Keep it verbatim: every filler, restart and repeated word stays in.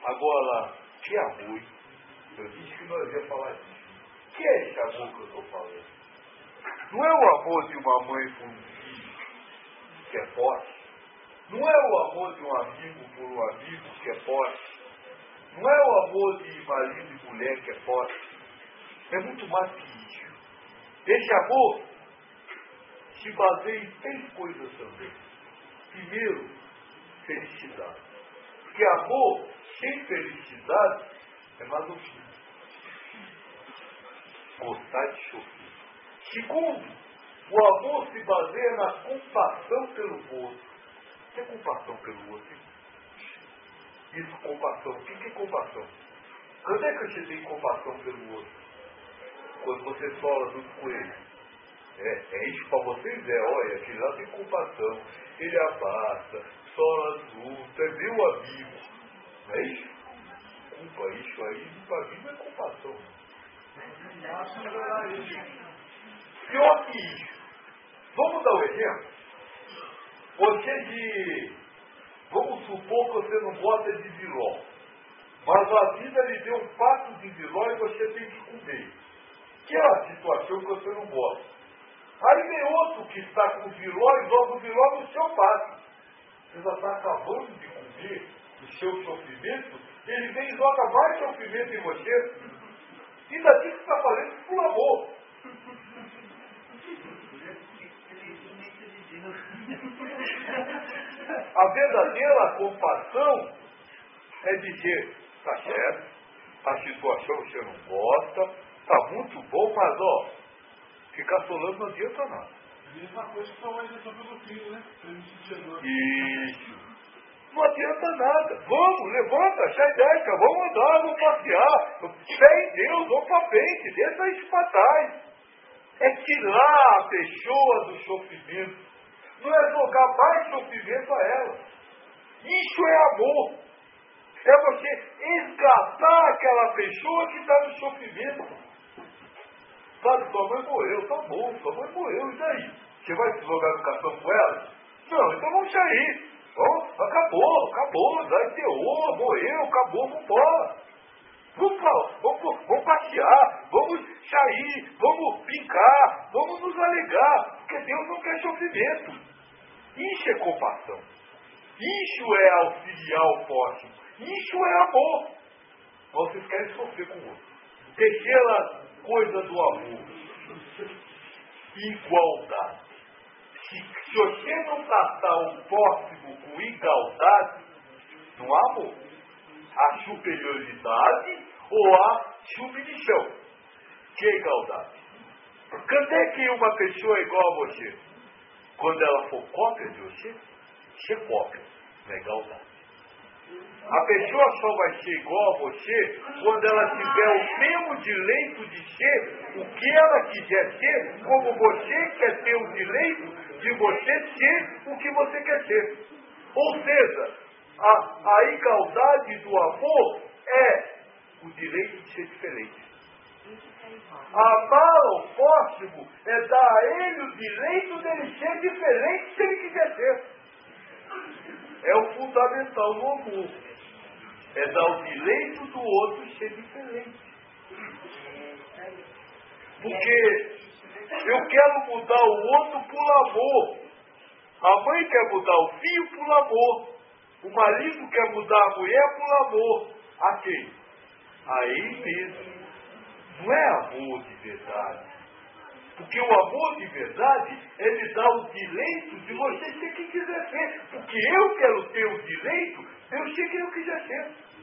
Agora, que amor? Eu disse que nós ia falar disso. Que é esse amor que eu estou falando? Não é o amor de uma mãe por um filho, que é forte. Não é o amor de um amigo por um amigo, que é forte. Não é o amor de marido e mulher, que é forte. É muito mais que isso. Esse amor se baseia em três coisas também. Primeiro, felicidade. Porque amor sem felicidade é masoquismo. Gostar de sofrer. Segundo, o amor se baseia na compaixão pelo outro. O que é compaixão pelo outro? Isso, compaixão. O que é compaixão? Quando é que você tem compaixão pelo outro? Quando você sola junto com ele. É, é isso para vocês? É, olha, aquele lá tem compaixão. Ele abraça, sola junto, é meu amigo. Não é isso? Culpa, isso aí, para mim não é compaixão. Pior que isso. Vamos dar um exemplo? Você de... Vamos supor que você não gosta de viló. Mas a vida lhe deu um pato de viló e você tem que comer. Que é a situação que você não gosta. Aí vem outro que está com viló e joga o viló no seu pato. Você já está acabando de comer o seu sofrimento, ele vem e joga mais sofrimento em você. E daqui que está fazendo por amor. A verdadeira compaixão é dizer, está certo, a situação você não gosta, está muito bom, mas ó, ficar solando não adianta nada. A mesma coisa que falar isso sobre o filho, né? Isso. Não adianta nada. Vamos, levanta, sai dessa, vamos andar, vamos passear. Fé em Deus, vamos para frente, deixa isso para trás. É tirar a pessoa do sofrimento. Não é jogar mais sofrimento a ela. Isso é amor. É você resgatar aquela pessoa que está no sofrimento. Sabe, sua mãe morreu, tá bom, sua mãe morreu, e daí? Você vai se jogar no caixão com ela? Não, então vamos sair. Vamos, acabou, acabou, vai ter ô, morreu, acabou, vamos embora. Vamos, vamos, vamos passear, vamos sair, vamos brincar, vamos nos alegar, porque Deus não quer sofrimento. Isso é compaixão. Isso é auxiliar o próximo. Isso é amor. Vocês querem sofrer com o outro. Terceira coisa do amor. Igualdade. Se, se você não tratar o próximo com igualdade, não há amor. Há superioridade ou há submissão. Que é igualdade? Quando é que uma pessoa é igual a você? Quando ela for cópia de você, você é cópia, não é igualdade. A pessoa só vai ser igual a você quando ela tiver o mesmo direito de ser o que ela quiser ser, como você quer ter o direito de você ser o que você quer ser. Ou seja, a, a igualdade do amor é o direito de ser diferente. Amar ao próximo é dar a ele o direito dele ser diferente se ele quiser ser. É o fundamental no amor. É dar o direito do outro ser diferente. Porque eu quero mudar o outro por amor. A mãe quer mudar o filho por amor. O marido quer mudar a mulher por amor. A quem? A ele mesmo. Não é amor de verdade. Porque o amor de verdade, ele dá o direito de você ser quem quiser ser. Porque eu quero ter o direito de eu ser quem eu quiser ser.